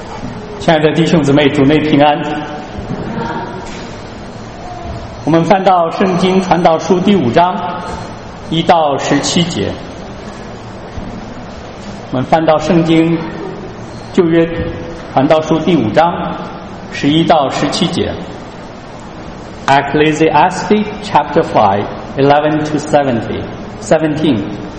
亲爱的弟兄姊妹，主内平安。我们翻到圣经传道书第5章1到17节。我们翻到圣经旧约传道书第5章11到17节。Ecclesiastes chapter 5, 11 to 17.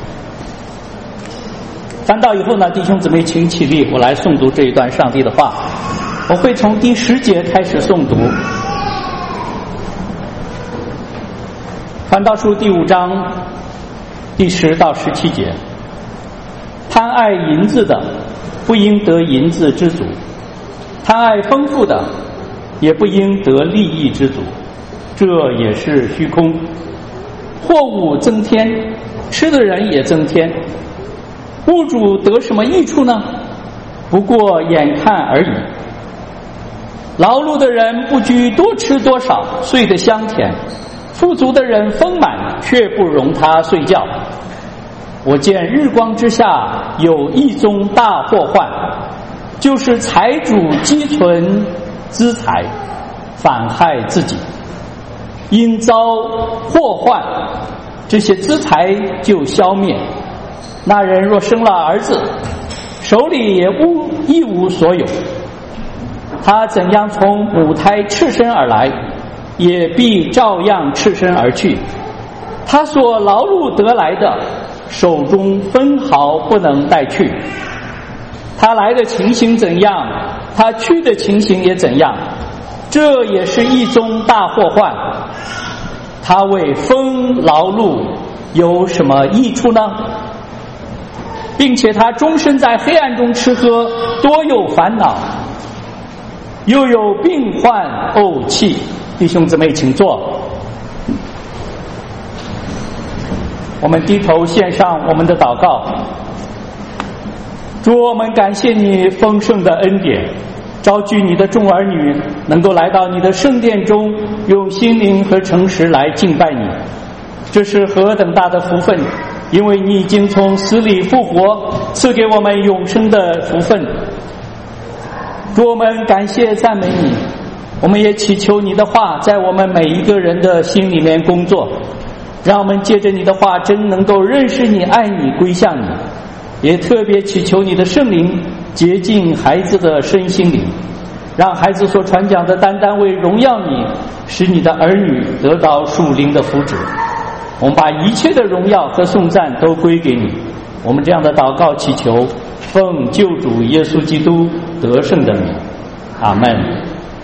翻到以后呢，弟兄姊妹请起立，我来诵读这一段上帝的话。我会从第10节开始诵读。传道书第5章第10到17节。贪爱银子的，不应得银子之足；贪爱丰富的，也不应得利益之足。这也是虚空。货物增添，吃的人也增添，物主得什么益处呢？不过眼看而已。劳碌的人不拘多吃多少，睡得香甜；富足的人丰满，却不容他睡觉。我见日光之下有一宗大祸患，就是财主积存资财，反害自己。因遭祸患，这些资财就消灭。那人若生了儿子，手里也一无所有。他怎样从母胎赤身而来，也必照样赤身而去。他所劳碌得来的，手中分毫不能带去。他来的情形怎样，他去的情形也怎样。这也是一宗大祸患。他为风劳碌有什么益处呢？并且他终身在黑暗中吃喝，多有烦恼，又有病患怄气。弟兄姊妹请坐。我们低头献上我们的祷告。主，我们感谢你丰盛的恩典，召聚你的众儿女能够来到你的圣殿中，用心灵和诚实来敬拜你。这是何等大的福分，因为你已经从死里复活，赐给我们永生的福分。主，我们感谢赞美你，我们也祈求你的话在我们每一个人的心里面工作，让我们借着你的话真能够认识你、爱你、归向你。也特别祈求你的圣灵洁净孩子的身心灵，让孩子所传讲的单单为荣耀你，使你的儿女得到属灵的福祉。我们把一切的荣耀和颂赞都归给你。我们这样的祷告祈求，奉救主耶稣基督得胜的名，阿们。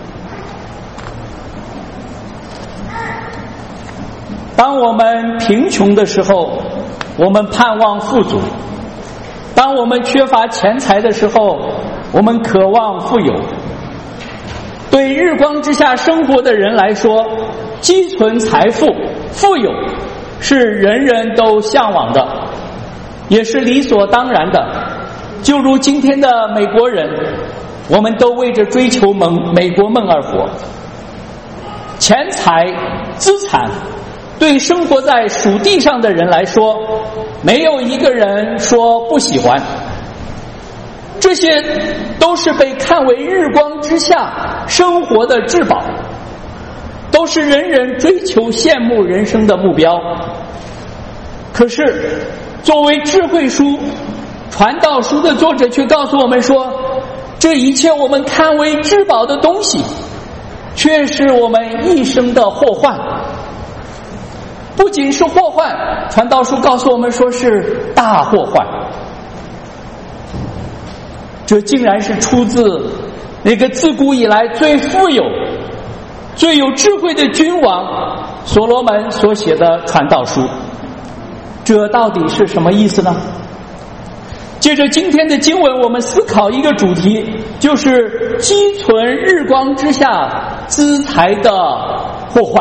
当我们贫穷的时候，我们盼望富足；当我们缺乏钱财的时候，我们渴望富有。对日光之下生活的人来说，积存财富、富有是人人都向往的，也是理所当然的。就如今天的美国人，我们都为着追求美国梦而活。钱财、资产对生活在属地上的人来说，没有一个人说不喜欢。这些都是被看为日光之下生活的至宝，都是人人追求羡慕人生的目标。可是作为智慧书、传道书的作者却告诉我们说，这一切我们看为至宝的东西，却是我们一生的祸患。不仅是祸患，传道书告诉我们说是大祸患。这竟然是出自那个自古以来最富有、最有智慧的君王所罗门所写的传道书。这到底是什么意思呢？借着今天的经文，我们思考一个主题，就是积存日光之下资财的祸患。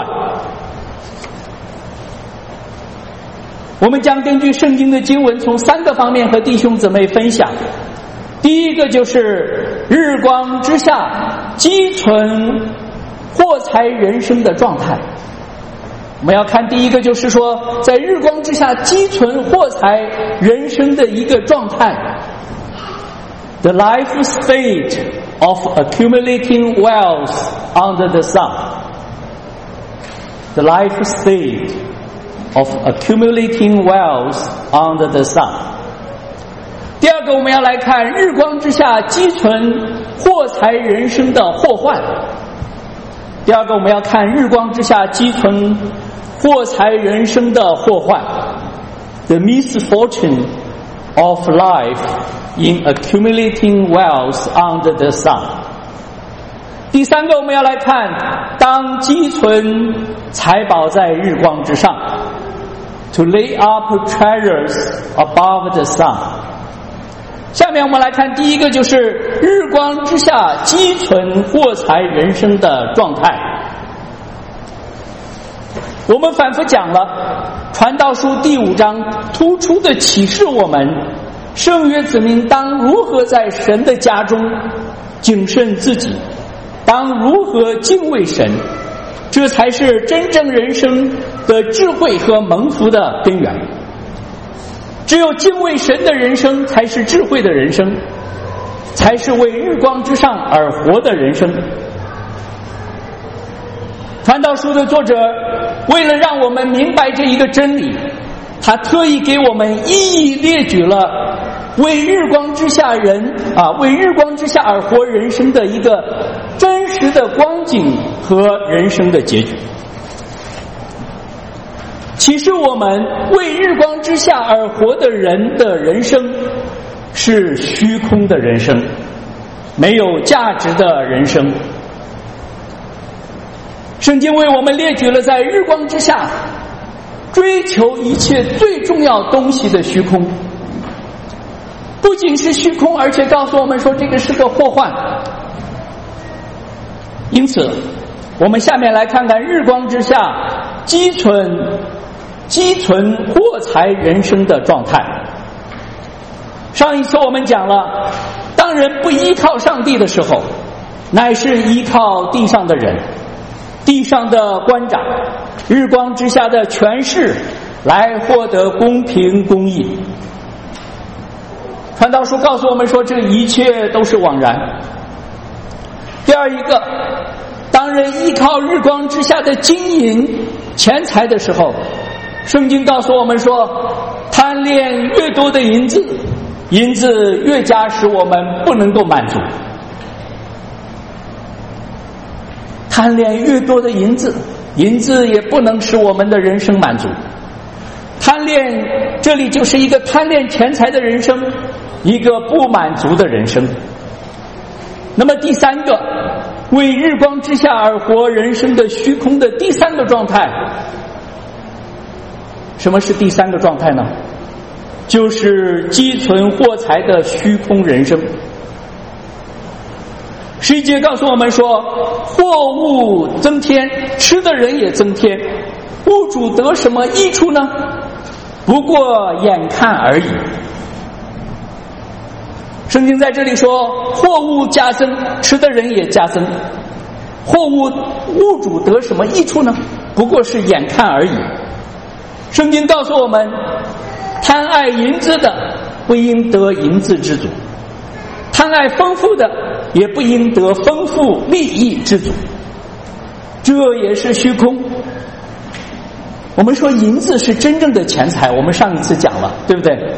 我们将根据圣经的经文从3个方面和弟兄姊妹分享。第一个就是日光之下积存祸财人生的状态。我们要看第一个，就是说在日光之下积存祸财人生的一个状态。 The life state of accumulating wealth under the sun. The life state of accumulating wealth under the sun. 第二个，我们要来看日光之下积存获财人生的祸患。第二个，我们要看日光之下积存获财人生的祸患。The misfortune of life in accumulating wealth under the sun. 第三个，我们要来看当积存财宝在日光之上。To lay up treasures above the sun. 下面我们来看第一个，就是日光之下积存获财人生的状态。我们反复讲了传道书第5章突出的启示我们圣约子民当如何在神的家中谨慎自己，当如何敬畏神，这才是真正人生的智慧和蒙福的根源。只有敬畏神的人生才是智慧的人生，才是为日光之上而活的人生。传道书的作者为了让我们明白这一个真理，他特意给我们一一列举了为日光之下为日光之下而活人生的一个真实的光景和人生的结局。其实我们为日光之下而活的人的人生是虚空的人生，没有价值的人生。圣经为我们列举了在日光之下追求一切最重要东西的虚空，不仅是虚空，而且告诉我们说这个是个祸患。因此我们下面来看看日光之下积存获财人生的状态。上一次我们讲了，当人不依靠上帝的时候，乃是依靠地上的人，地上的官长，日光之下的权势来获得公平公义。传道书告诉我们说，这一切都是枉然。第二一个，当人依靠日光之下的金银钱财的时候，圣经告诉我们说，贪恋越多的银子，银子越加使我们不能够满足。贪恋越多的银子，银子也不能使我们的人生满足。贪恋，这里就是一个贪恋钱财的人生，一个不满足的人生。那么第三个，为日光之下而活人生的虚空的第三个状态，什么是第三个状态呢？就是积存获财的虚空人生。11节告诉我们说，货物增添，吃的人也增添，物主得什么益处呢？不过眼看而已。圣经在这里说，货物加增，吃的人也加增，物主得什么益处呢？不过是眼看而已。圣经告诉我们，贪爱银子的不应得银子之足，贪爱丰富的也不应得丰富利益之足，这也是虚空。我们说银子是真正的钱财，我们上一次讲了，对不对？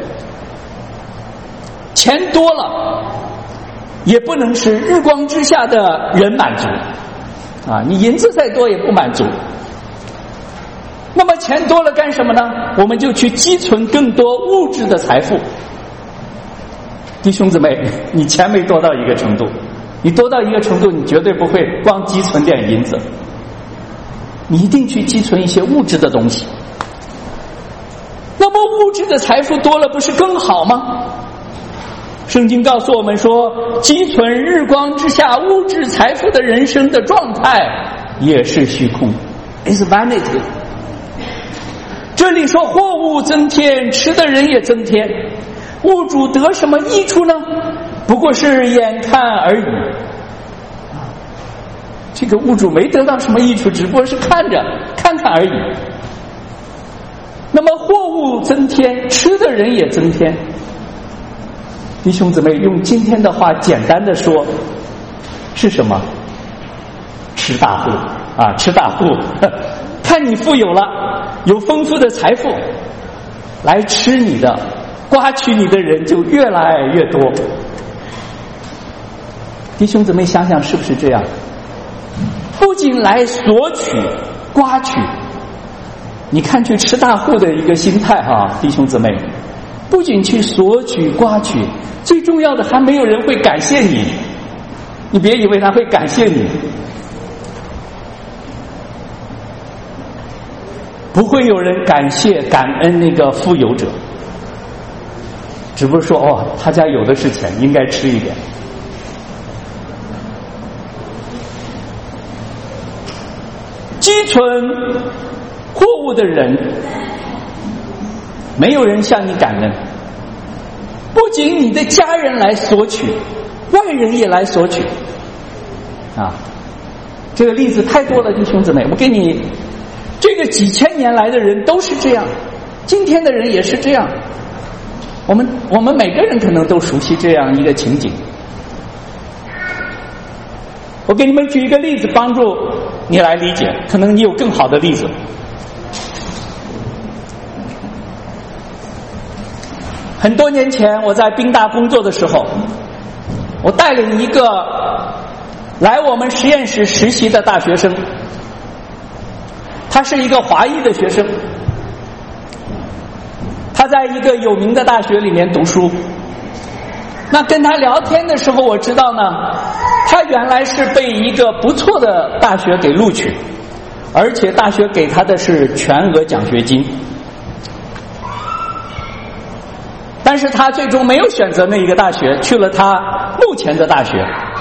钱多了也不能使日光之下的人满足啊！你银子再多也不满足。那么钱多了干什么呢？我们就去积存更多物质的财富。弟兄姊妹，你钱没多到一个程度，你多到一个程度，你绝对不会光积存点银子，你一定去积存一些物质的东西。那么物质的财富多了，不是更好吗？圣经告诉我们说，积存日光之下物质财富的人生的状态也是虚空， is vanity。 这里说货物增添，吃的人也增添，物主得什么益处呢？不过是眼看而已。这个物主没得到什么益处，只不过是看看而已。那么货物增添，吃的人也增添。 弟兄姊妹，用今天的话简单的说，是什么？吃大户啊，吃大户，看你富有了，有丰富的财富，来吃你的，刮取你的人就越来越多。弟兄姊妹，想想是不是这样？不仅来索取、刮取，你看去吃大户的一个心态哈，弟兄姊妹，不仅去索取、刮取，最重要的还没有人会感谢你。你别以为他会感谢你，不会有人感谢、感恩那个富有者，只不过说哦，他家有的是钱，应该吃一点。积存货物的人，没有人向你感恩。不仅你的家人来索取，外人也来索取啊！这个例子太多了，弟兄姊妹，我给你，这个几千年来的人都是这样，今天的人也是这样。我们每个人可能都熟悉这样一个情景。我给你们举一个例子，帮助你来理解，可能你有更好的例子。很多年前，我在宾大工作的时候，我带领一个来我们实验室实习的大学生，他是一个华裔的学生，他在一个有名的大学里面读书。那跟他聊天的时候，我知道呢，他原来是被一个不错的大学给录取，而且大学给他的是全额奖学金。但是他最终没有选择那一个大学，去了他目前的大学。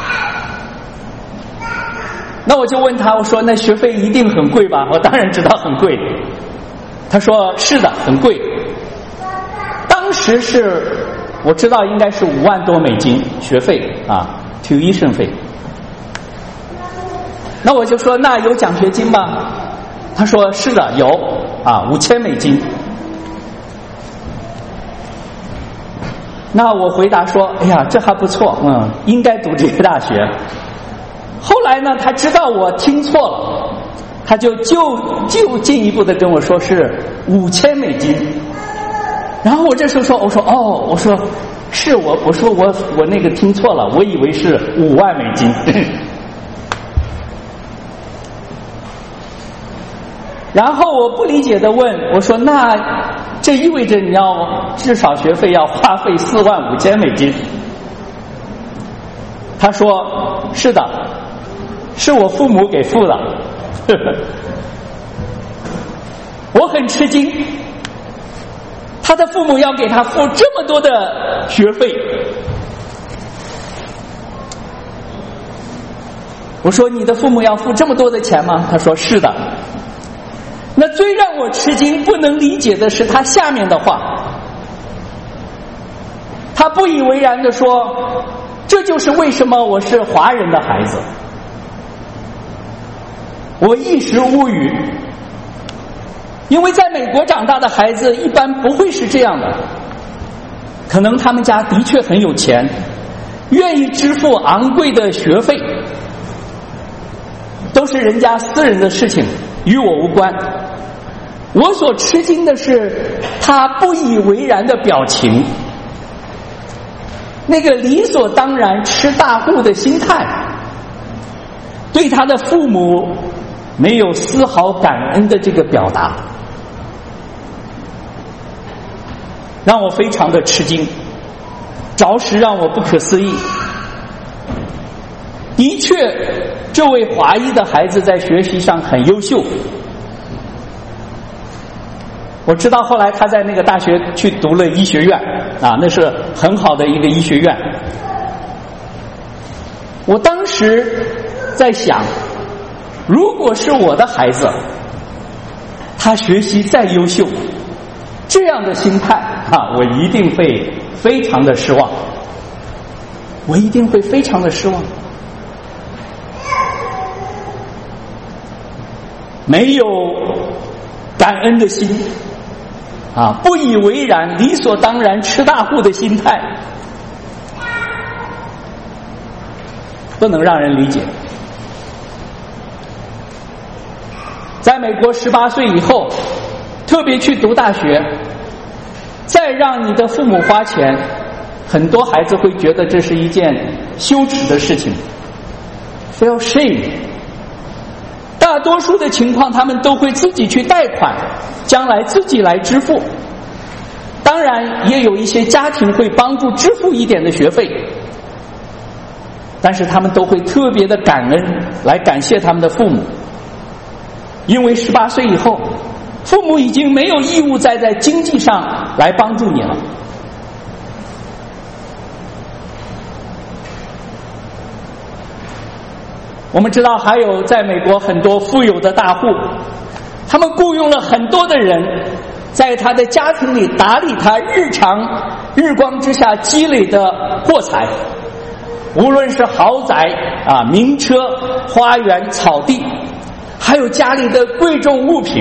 那我就问他，我说那学费一定很贵吧？我当然知道很贵。他说是的，很贵。当时是我知道应该是5万多美金学费啊 ，tuition 费。那我就说那有奖学金吗？他说是的，有啊，5000美金。那我回答说，哎呀，这还不错，应该读这个大学。后来呢，他知道我听错了，他就进一步的跟我说是5000美金。然后我这时候说，我说是我说我那个听错了，我以为是5万美金。然后我不理解的问，我说那这意味着你要至少学费要花费4万5千美金。他说是的，是我父母给付的。我很吃惊，他的父母要给他付这么多的学费。我说你的父母要付这么多的钱吗？他说是的。那最让我吃惊不能理解的是他下面的话，他不以为然地说，这就是为什么我是华人的孩子。我一时无语，因为在美国长大的孩子一般不会是这样的，可能他们家的确很有钱，愿意支付昂贵的学费，都是人家私人的事情，与我无关。我所吃惊的是他不以为然的表情，那个理所当然吃大户的心态，对他的父母没有丝毫感恩的这个表达，让我非常的吃惊，着实让我不可思议。的确，这位华裔的孩子在学习上很优秀。我知道后来他在那个大学去读了医学院啊，那是很好的一个医学院。我当时在想，如果是我的孩子，他学习再优秀，这样的心态啊，我一定会非常的失望，我一定会非常的失望。没有感恩的心啊，不以为然，理所当然吃大户的心态， 不能让人理解。在美国18岁以后，特别去读大学，再让你的父母花钱，很多孩子会觉得这是一件羞耻的事情 ，feel shame。大多数的情况，他们都会自己去贷款，将来自己来支付。当然，也有一些家庭会帮助支付一点的学费，但是他们都会特别的感恩，来感谢他们的父母，因为18岁以后，父母已经没有义务再在经济上来帮助你了。我们知道还有在美国很多富有的大户，他们雇佣了很多的人，在他的家庭里打理他日常日光之下积累的货财，无论是豪宅啊、名车、花园、草地，还有家里的贵重物品。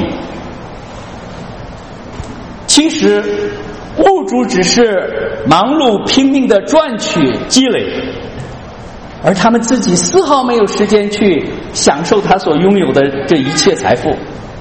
其实物主只是忙碌拼命的赚取积累，而他们自己丝毫没有时间去享受他所拥有的这一切财富。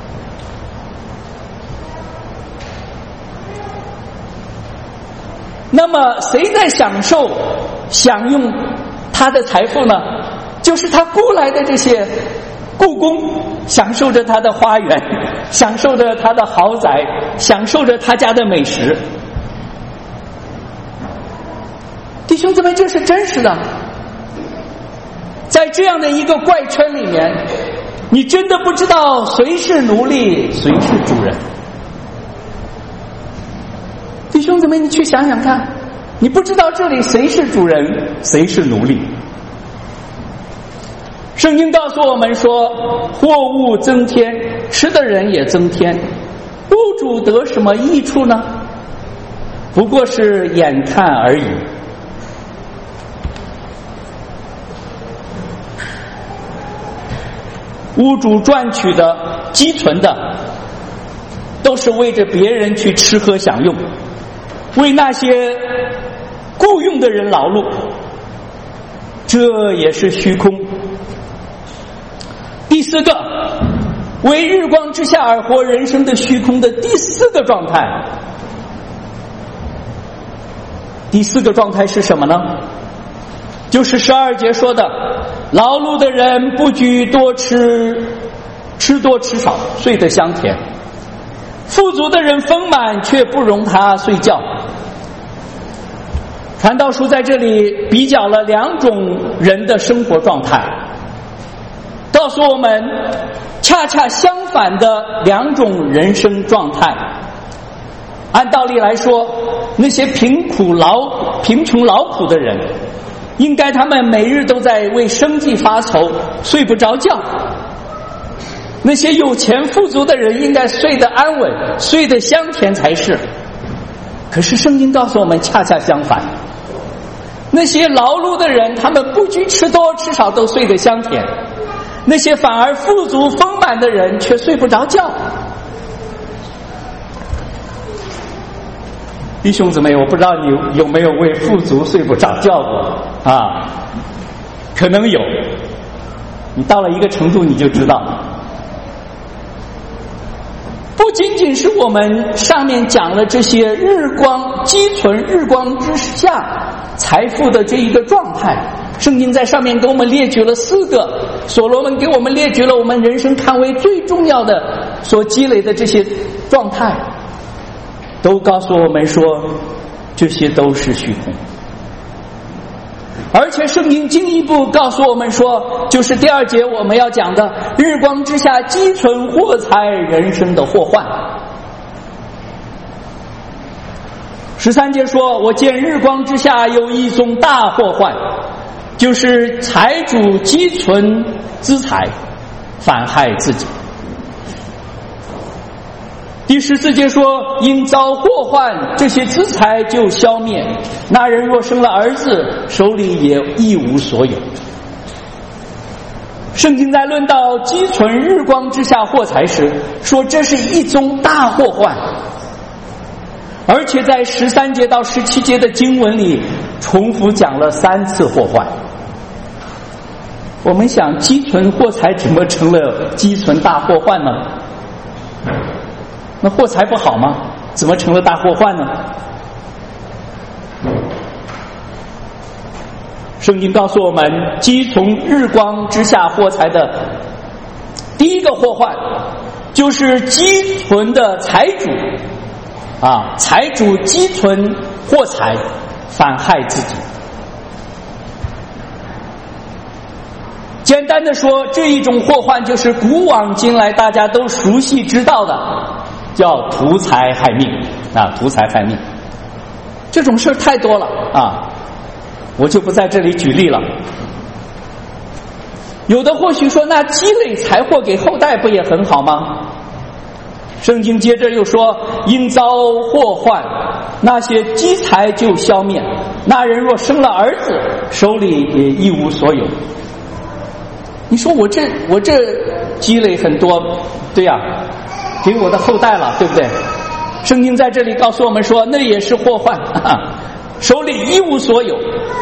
那么谁在享用他的财富呢？就是他雇来的这些雇工，享受着他的花园，享受着他的豪宅，享受着他家的美食。弟兄姊妹，这是真实的。在这样的一个怪圈里面，你真的不知道谁是奴隶，谁是主人。弟兄姊妹，你去想想看，你不知道这里谁是主人，谁是奴隶。圣经告诉我们说，货物增添，吃的人也增添，物主得什么益处呢？不过是眼看而已。屋主赚取的、积存的，都是为着别人去吃喝享用，为那些雇佣的人劳碌，这也是虚空。第四个，为日光之下而活人生的虚空的第四个状态。第四个状态是什么呢？就是12节说的，劳碌的人不拘多吃，吃多吃少，睡得香甜；富足的人丰满，却不容他睡觉。传道书在这里比较了两种人的生活状态，告诉我们恰恰相反的两种人生状态。按道理来说，那些贫穷劳苦的人，应该他们每日都在为生计发愁，睡不着觉。那些有钱富足的人应该睡得安稳，睡得香甜才是。可是圣经告诉我们恰恰相反，那些劳碌的人，他们不拘吃多吃少都睡得香甜，那些反而富足丰满的人却睡不着觉。弟兄姊妹，我不知道你有没有为富足睡不着觉过啊？可能有，你到了一个程度你就知道。不仅仅是我们上面讲了这些积存日光之下财富的这一个状态，圣经在上面给我们列举了4个，所罗门给我们列举了我们人生看为最重要的所积累的这些状态，都告诉我们说这些都是虚空。而且圣经进一步告诉我们说，就是第2节我们要讲的日光之下积存货财人生的祸患。13节说，我见日光之下有一宗大祸患，就是财主积存资财，反害自己。第14节说，因遭祸患，这些资财就消灭，那人若生了儿子，手里也一无所有。圣经在论到积存日光之下货财时，说这是一宗大祸患，而且在13节到17节的经文里重复讲了3次祸患。 我们想积存货财怎么成了积存大祸患呢？那货财不好吗？怎么成了大祸患呢？圣经告诉我们，积从日光之下货财的第一个祸患，就是积存的财主财主积存货财，反害自己。简单的说，这一种祸患就是古往今来大家都熟悉知道的，叫图财害命图财害命。这种事太多了我就不在这里举例了。有的或许说，那积累财货给后代不也很好吗？圣经接着又说，因遭祸患，那些积财就消灭，那人若生了儿子，手里也一无所有。你说我这积累很多，对呀，给我的后代了，对不对？圣经在这里告诉我们说，那也是祸患手里一无所有。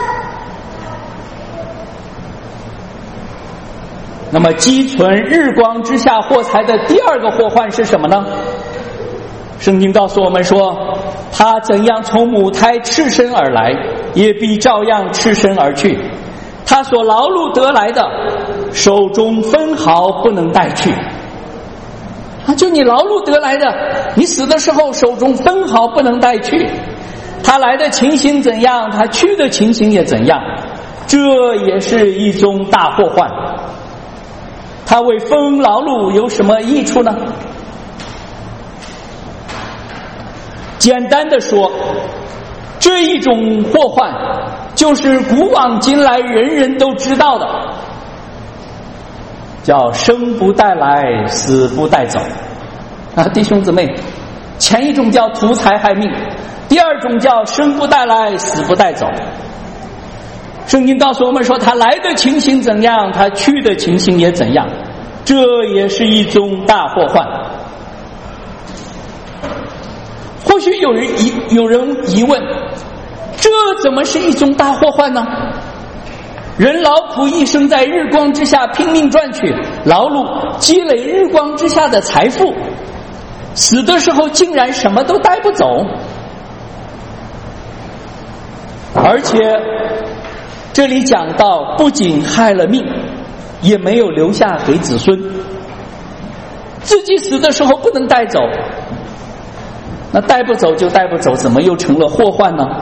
那么积存日光之下货财的第二个祸患是什么呢？圣经告诉我们说，他怎样从母胎赤身而来，也必照样赤身而去。他所劳碌得来的，手中分毫不能带去。就你劳碌得来的，你死的时候手中分毫不能带去。他来的情形怎样，他去的情形也怎样，这也是一宗大祸患。他为风劳碌有什么益处呢？简单的说，这一种祸患就是古往今来人人都知道的，叫生不带来，死不带走弟兄姊妹，前一种叫图财害命，第二种叫生不带来，死不带走。圣经告诉我们说，他来的情形怎样，他去的情形也怎样，这也是一宗大祸患。或许有人疑问，这怎么是一宗大祸患呢？人劳苦一生，在日光之下拼命赚取劳碌，积累日光之下的财富，死的时候竟然什么都带不走，而且这里讲到不仅害了命，也没有留下给子孙，自己死的时候不能带走，那带不走就带不走，怎么又成了祸患呢？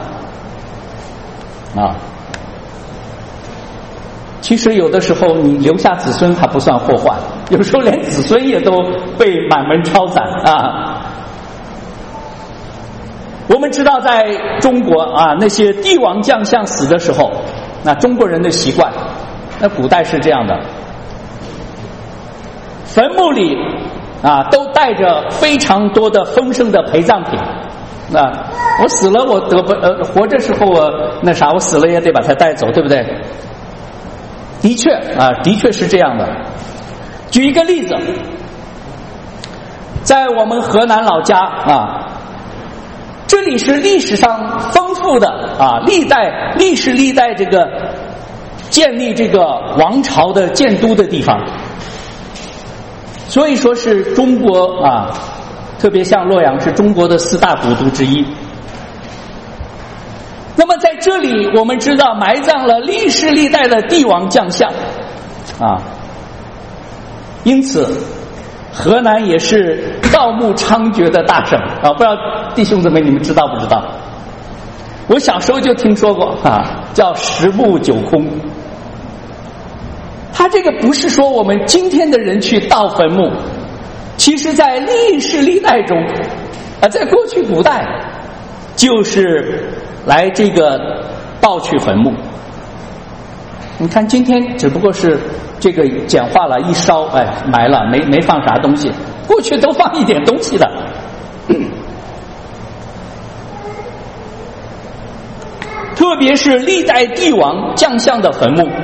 其实有的时候你留下子孙还不算祸患，有时候连子孙也都被满门抄斩我们知道在中国那些帝王将相死的时候，那中国人的习惯，那古代是这样的，坟墓里都带着非常多的丰盛的陪葬品我死了，我活着时候我死了也得把它带走，对不对？的确是这样的。举一个例子，在我们河南老家这里是历史上丰富的历史历代这个建立这个王朝的建都的地方，所以说是中国特别像洛阳是中国的4大古都之一。那么在这里我们知道埋葬了历史历代的帝王将相因此河南也是盗墓猖獗的大省不知道弟兄姊妹你们知道不知道？我小时候就听说过叫10墓9空。他这个不是说我们今天的人去盗坟墓，其实在历史历代中在过去古代就是来这个盗取坟墓。你看今天只不过是这个简化了，一烧埋了，没放啥东西，过去都放一点东西的特别是历代帝王将相的坟墓。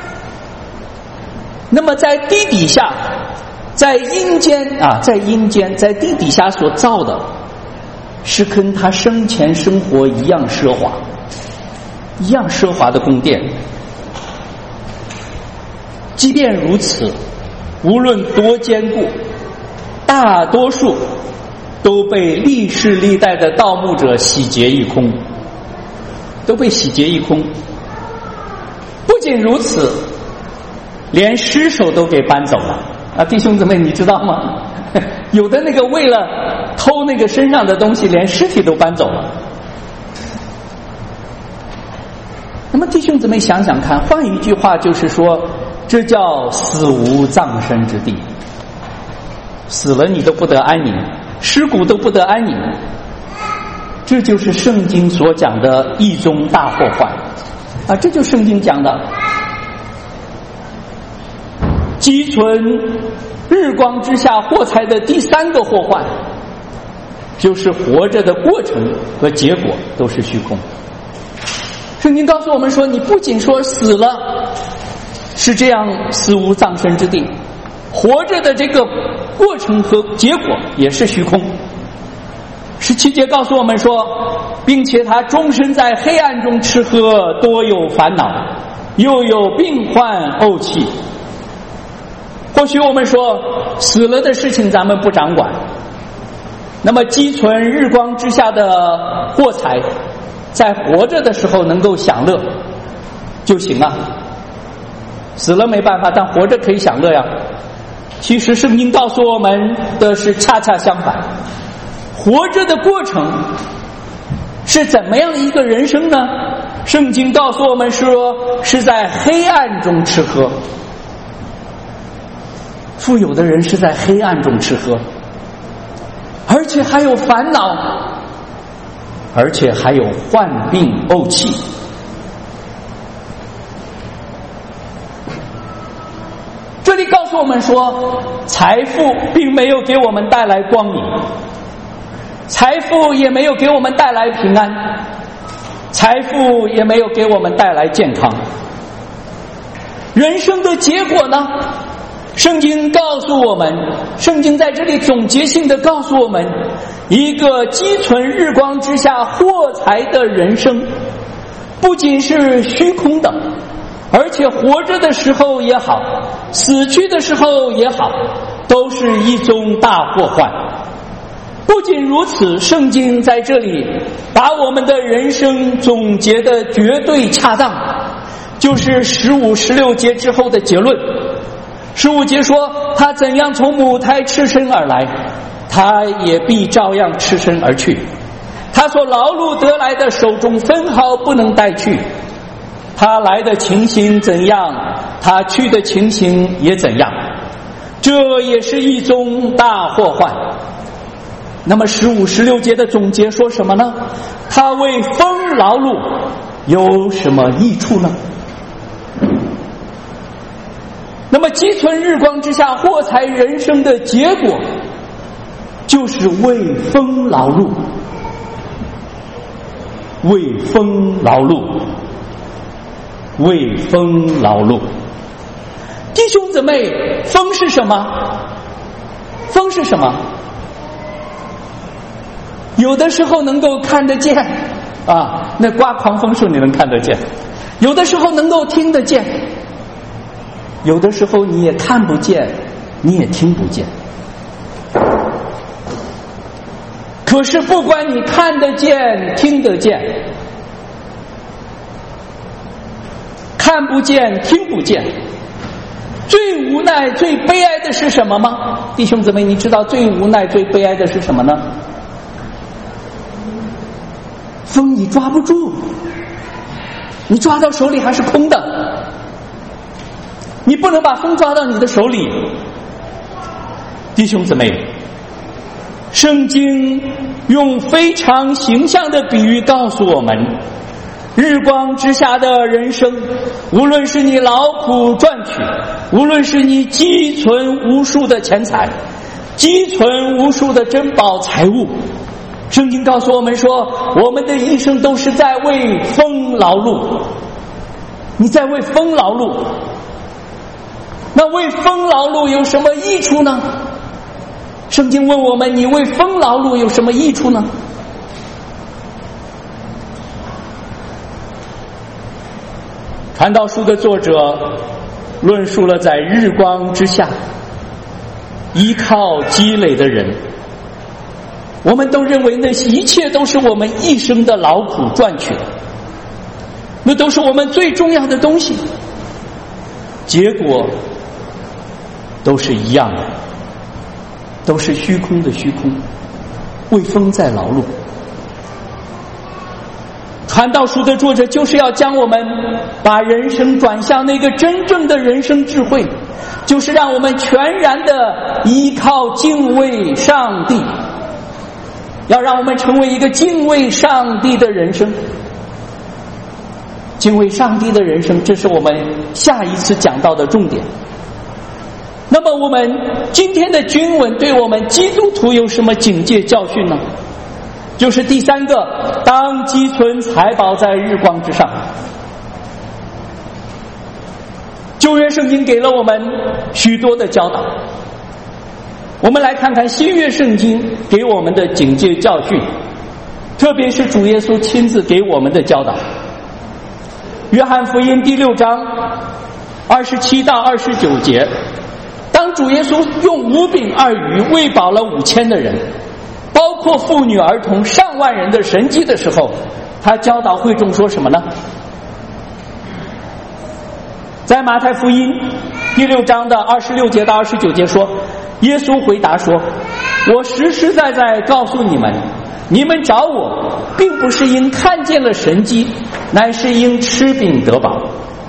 那么在地底下，在阴间在地底下所造的是跟他生前生活一样奢华的宫殿。 即便如此，无论多坚固，大多数都被历世历代的盗墓者洗劫一空，都被洗劫一空。不仅如此，连尸首都给搬走了啊！弟兄姊妹，你知道吗？有的那个为了偷那个身上的东西，连尸体都搬走了。那么弟兄姊妹想想看，换一句话就是说，这叫死无葬身之地，死了你都不得安宁，尸骨都不得安宁。这就是圣经所讲的一宗大祸患啊！这就是圣经讲的积存日光之下祸财的第三个祸患，就是活着的过程和结果都是虚空。圣经告诉我们说，你不仅说死了是这样死无葬身之地，活着的这个过程和结果也是虚空。17节告诉我们说，并且他终身在黑暗中吃喝，多有烦恼，又有病患怄气。或许我们说死了的事情咱们不掌管，那么积存日光之下的祸财，在活着的时候能够享乐就行了，死了没办法，但活着可以享乐呀。其实圣经告诉我们的是恰恰相反，活着的过程是怎么样一个人生呢？圣经告诉我们说，是在黑暗中吃喝。富有的人是在黑暗中吃喝，而且还有烦恼，而且还有患病怄气。这里告诉我们说，财富并没有给我们带来光明，财富也没有给我们带来平安，财富也没有给我们带来健康。人生的结果呢？圣经告诉我们，圣经在这里总结性的告诉我们，一个积存日光之下祸财的人生，不仅是虚空的，而且活着的时候也好，死去的时候也好，都是一宗大祸患。不仅如此，圣经在这里把我们的人生总结的绝对恰当，就是15、16节之后的结论。15节说，他怎样从母胎赤身而来，他也必照样赤身而去，他所劳碌得来的手中分毫不能带去，他来的情形怎样，他去的情形也怎样，这也是一宗大祸患。那么15、16节的总结说什么呢？他为风劳碌有什么益处呢？那么积存日光之下祸财人生的结果，就是为风劳碌，为风劳碌，为风劳碌。弟兄姊妹，风是什么？风是什么？有的时候能够看得见啊，那刮狂风时候你能看得见，有的时候能够听得见，有的时候你也看不见，你也听不见。可是不管你看得见听得见，看不见听不见，最无奈最悲哀的是什么吗？弟兄姊妹，你知道最无奈最悲哀的是什么呢？风你抓不住，你抓到手里还是空的，你不能把风抓到你的手里。弟兄姊妹，圣经用非常形象的比喻告诉我们，日光之下的人生，无论是你劳苦赚取，无论是你积存无数的钱财，积存无数的珍宝财物，圣经告诉我们说，我们的一生都是在为风劳碌。你在为风劳碌，那为风劳碌有什么益处呢？圣经问我们，你为风劳碌有什么益处呢？传道书的作者论述了在日光之下依靠积累的人，我们都认为那一切都是我们一生的劳苦赚取的，那都是我们最重要的东西，结果都是一样的，都是虚空的虚空，为风在劳碌。传道书的作者就是要将我们把人生转向那个真正的人生智慧，就是让我们全然的依靠敬畏上帝，要让我们成为一个敬畏上帝的人生。敬畏上帝的人生，这是我们下一次讲到的重点。那么我们今天的经文对我们基督徒有什么警戒教训呢？就是第三个，当积存财宝在日光之上。旧约圣经给了我们许多的教导，我们来看看新约圣经给我们的警戒教训，特别是主耶稣亲自给我们的教导。约翰福音第6章27到29节，当主耶稣用5饼2鱼喂饱了5000的人，包括妇女儿童上万人的神迹的时候，他教导会众说什么呢？在马太福音第6章的26节到29节说，耶稣回答说，我实实在在告诉你们，你们找我并不是因看见了神迹，乃是因吃饼得饱。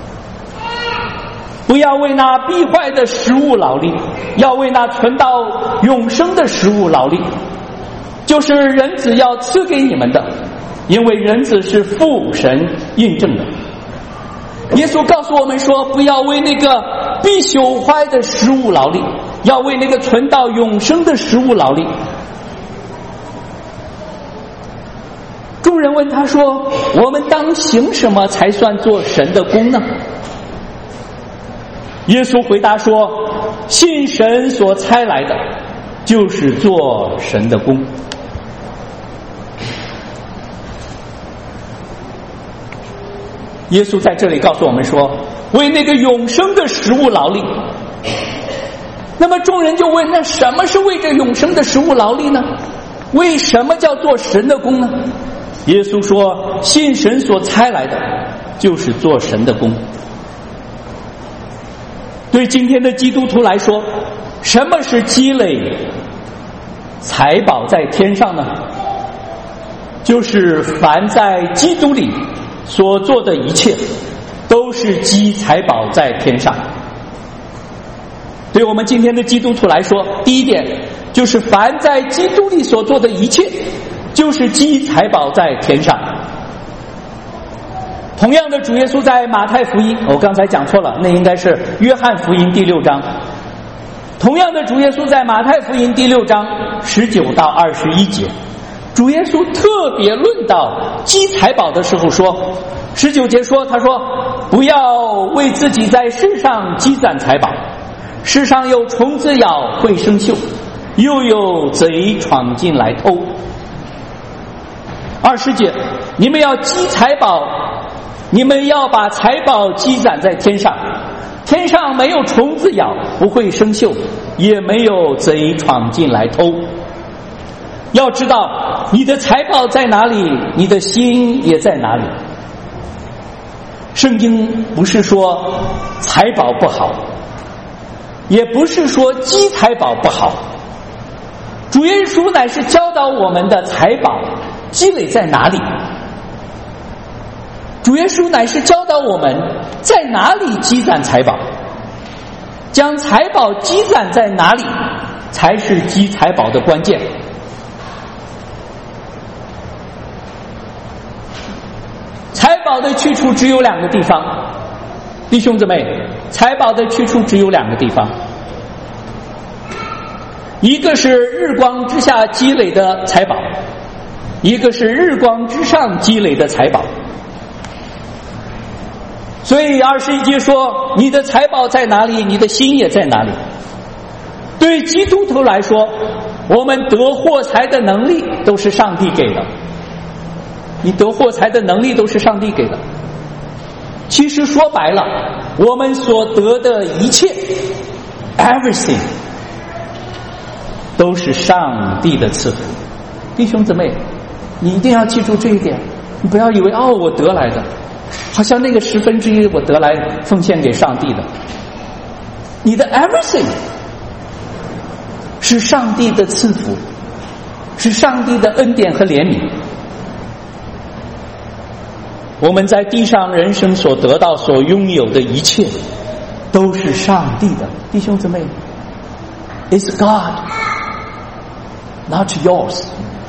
不要为那必坏的食物劳力，要为那存到永生的食物劳力，就是人子要赐给你们的，因为人子是父神印证的。耶稣告诉我们说，不要为那个必朽坏的食物劳力，要为那个存到永生的食物劳力。众人问他说，我们当行什么才算做神的工呢？耶稣回答说，信神所差来的，就是做神的工。耶稣在这里告诉我们说，为那个永生的食物劳力。那么众人就问，那什么是为这永生的食物劳力呢？为什么叫做神的工呢？耶稣说，信神所差来的，就是做神的工。对今天的基督徒来说，什么是积累财宝在天上呢？就是凡在基督里所做的一切，都是积财宝在天上。对我们今天的基督徒来说，第一点就是凡在基督里所做的一切，就是积财宝在天上。同样的，主耶稣在马太福音，我刚才讲错了，那应该是约翰福音第6章。同样的，主耶稣在马太福音第6章19到21节，主耶稣特别论到积财宝的时候说，19节说，他说，不要为自己在世上积攒财宝，世上有虫子咬会生锈，又有贼闯进来偷。20节，你们要积财宝，你们要把财宝积攒在天上，天上没有虫子咬，不会生锈，也没有贼闯进来偷。要知道，你的财宝在哪里，你的心也在哪里。圣经不是说财宝不好，也不是说积财宝不好，主耶稣乃是教导我们的财宝积累在哪里。主耶稣乃是教导我们在哪里积攒财宝，将财宝积攒在哪里才是积财宝的关键。财宝的去处只有2个地方，弟兄姊妹，财宝的去处只有2个地方，一个是日光之下积累的财宝，一个是日光之上积累的财宝。所以21节说，你的财宝在哪里，你的心也在哪里。对基督徒来说，我们得获财的能力都是上帝给的，你得获财的能力都是上帝给的。其实说白了， 我们所得的一切 everything 都是上帝的赐福。弟兄姊妹，你一定要记住这一点，你不要以为我得来的好像那个1/10我得来奉献给上帝的。你的 everything 是上帝的赐福，是上帝的恩典和怜悯。我们在地上人生所得到所拥有的一切都是上帝的。弟兄姊妹， It's God not yours。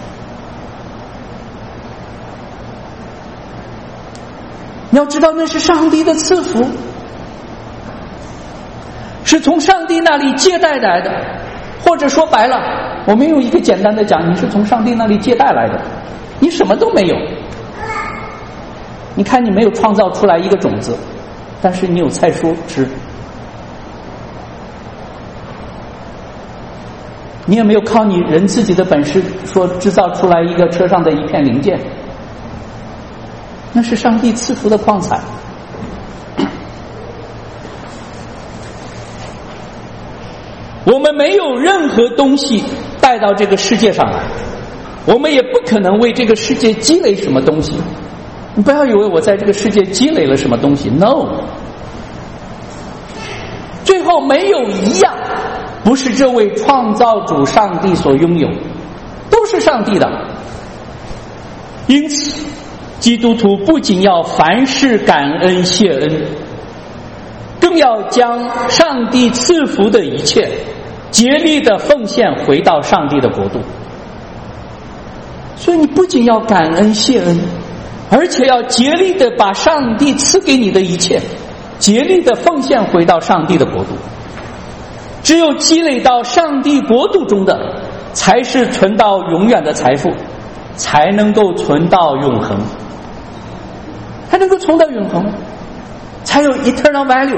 你要知道那是上帝的赐福，是从上帝那里借贷来的，或者说白了，我们用一个简单的讲，你是从上帝那里借贷来的，你什么都没有。你看你没有创造出来一个种子，但是你有菜蔬吃，你也没有靠你人自己的本事说制造出来一个车上的一片零件，那是上帝赐福的矿产。我们没有任何东西带到这个世界上来，我们也不可能为这个世界积累什么东西。你不要以为我在这个世界积累了什么东西 ，no， 最后没有一样不是这位创造主上帝所拥有，都是上帝的。因此基督徒不仅要凡事感恩谢恩，更要将上帝赐福的一切竭力的奉献回到上帝的国度。所以你不仅要感恩谢恩，而且要竭力的把上帝赐给你的一切竭力的奉献回到上帝的国度。只有积累到上帝国度中的，才是存到永远的财富，才能够存到永恒，才能够存到永恒，才有 eternal value。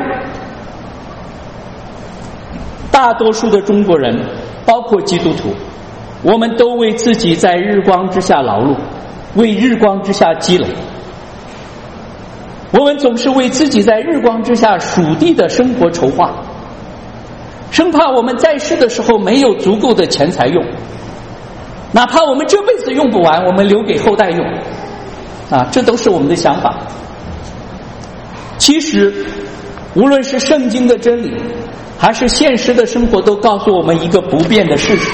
大多数的中国人，包括基督徒，我们都为自己在日光之下劳碌，为日光之下积累。我们总是为自己在日光之下属地的生活筹划，生怕我们在世的时候没有足够的钱财用，哪怕我们这辈子用不完，我们留给后代用这都是我们的想法。其实无论是圣经的真理还是现实的生活，都告诉我们一个不变的事实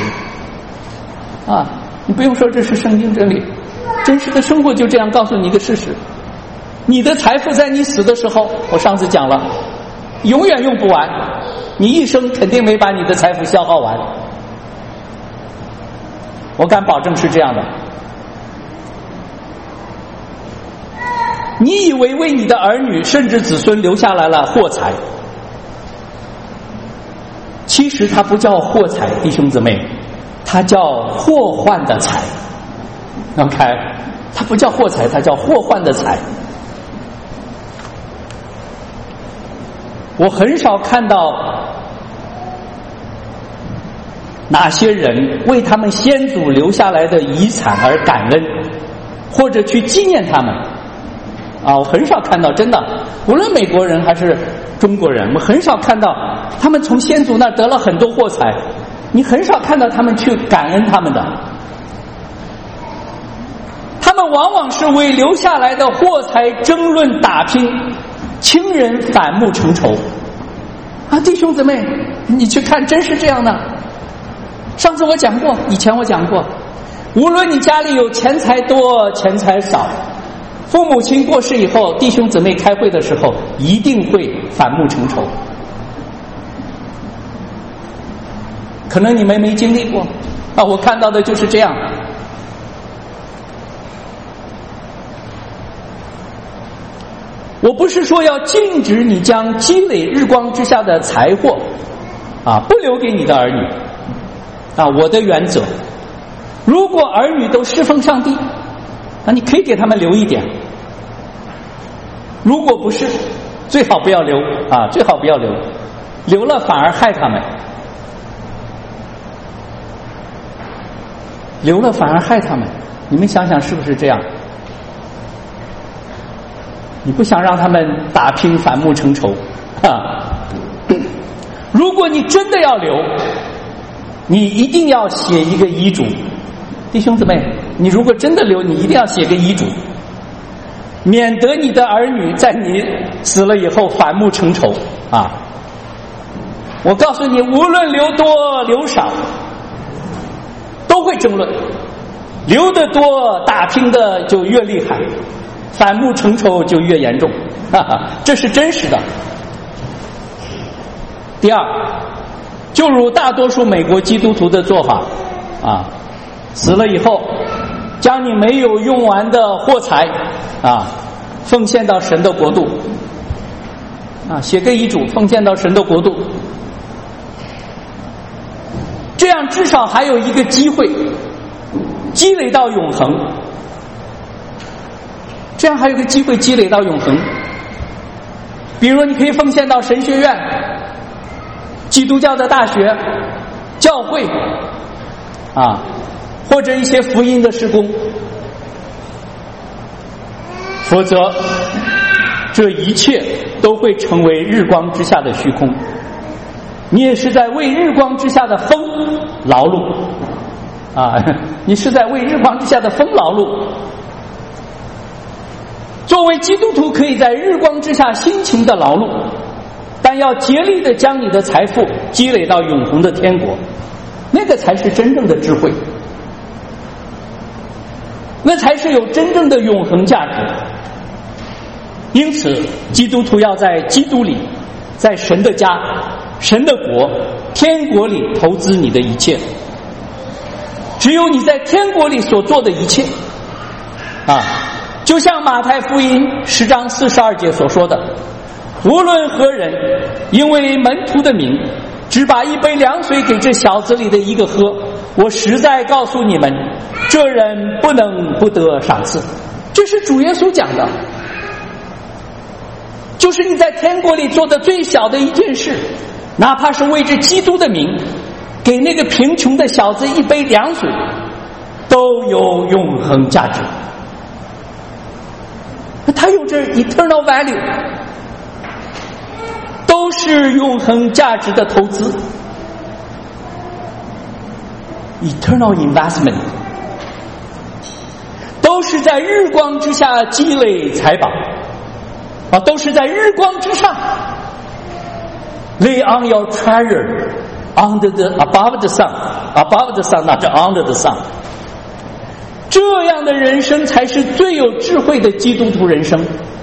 你不用说这是圣经真理，真实的生活就这样告诉你一个事实：你的财富在你死的时候，我上次讲了，永远用不完，你一生肯定没把你的财富消耗完，我敢保证是这样的。你以为为你的儿女甚至子孙留下来了货财，其实它不叫货财，弟兄姊妹，它叫祸患的财。OK， 它不叫货财，它叫祸患的财。我很少看到哪些人为他们先祖留下来的遗产而感恩，或者去纪念他们我很少看到，真的，无论美国人还是中国人，我很少看到他们从先祖那得了很多货财，你很少看到他们去感恩他们的。他们往往是为留下来的货财争论打拼，亲人反目成仇弟兄姊妹，你去看，真是这样的。上次我讲过，以前我讲过，无论你家里有钱财多钱财少，父母亲过世以后，弟兄姊妹开会的时候一定会反目成仇。可能你们没经历过我看到的就是这样。我不是说要禁止你将积累日光之下的财货不留给你的儿女我的原则，如果儿女都侍奉上帝，那你可以给他们留一点，如果不是，最好不要留最好不要留，留了反而害他们，留了反而害他们。你们想想是不是这样？你不想让他们打拼反目成仇， 如果你真的要留，你一定要写一个遗嘱。弟兄姊妹，你如果真的留，你一定要写个遗嘱，免得你的儿女在你死了以后反目成仇啊！我告诉你，无论留多留少，都会争论，留得多打听的就越厉害，反目成仇就越严重，这是真实的。第二，就如大多数美国基督徒的做法啊，死了以后将你没有用完的货财啊奉献到神的国度啊，写个遗嘱奉献到神的国度，这样至少还有一个机会积累到永恒，这样还有一个机会积累到永恒。比如你可以奉献到神学院、基督教的大学、教会啊，或者一些福音的事工，否则这一切都会成为日光之下的虚空，你也是在为日光之下的风劳碌啊！你是在为日光之下的风劳碌。作为基督徒，可以在日光之下辛勤的劳碌，但要竭力的将你的财富积累到永恒的天国，那个才是真正的智慧，那才是有真正的永恒价值。因此，基督徒要在基督里，在神的家、神的国、天国里投资你的一切。只有你在天国里所做的一切啊，就像马太福音10章42节所说的，无论何人因为门徒的名只把一杯凉水给这小子里的一个喝，我实在告诉你们，这人不能不得赏赐。这是主耶稣讲的，就是你在天国里做的最小的一件事，哪怕是为着基督的名给那个贫穷的小子一杯凉水，都有永恒价值，它有着 eternal value， 都是永恒价值的投资， eternal investment， 都是在日光之下积累财宝啊，都是在日光之上 lay on your treasure under the above the sun not under the sun。 这样的人生才是最有智慧的基督徒人生。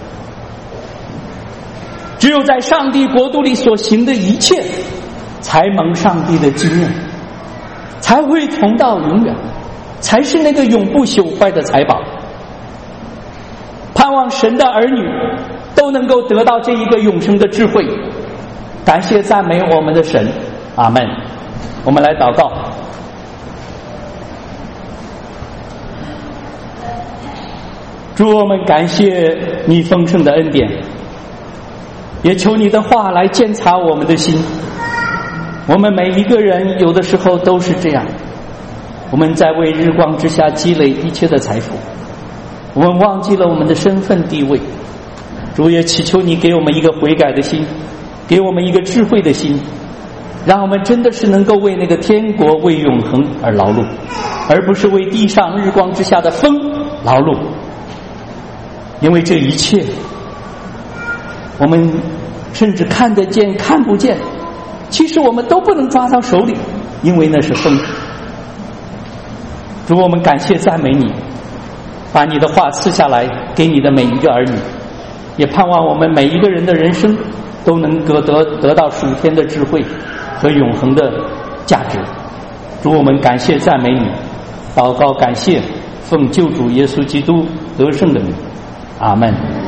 只有在上帝国度里所行的一切才蒙上帝的纪念，才会存到永远，才是那个永不朽坏的财宝。盼望神的儿女都能够得到这一个永生的智慧。感谢赞美我们的神，阿们。我们来祷告。主，我们感谢你丰盛的恩典，也求你的话来鉴察我们的心。我们每一个人有的时候都是这样，我们在为日光之下积累一切的财富，我们忘记了我们的身份地位。主，也祈求你给我们一个悔改的心，给我们一个智慧的心，让我们真的是能够为那个天国、为永恒而劳碌，而不是为地上日光之下的风劳碌。因为这一切我们甚至看得见看不见，其实我们都不能抓到手里，因为那是风。主，我们感谢赞美你，把你的话赐下来给你的每一个儿女，也盼望我们每一个人的人生都能得到属天的智慧和永恒的价值。主，我们感谢赞美你，祷告感谢，奉救主耶稣基督得胜的名，阿们。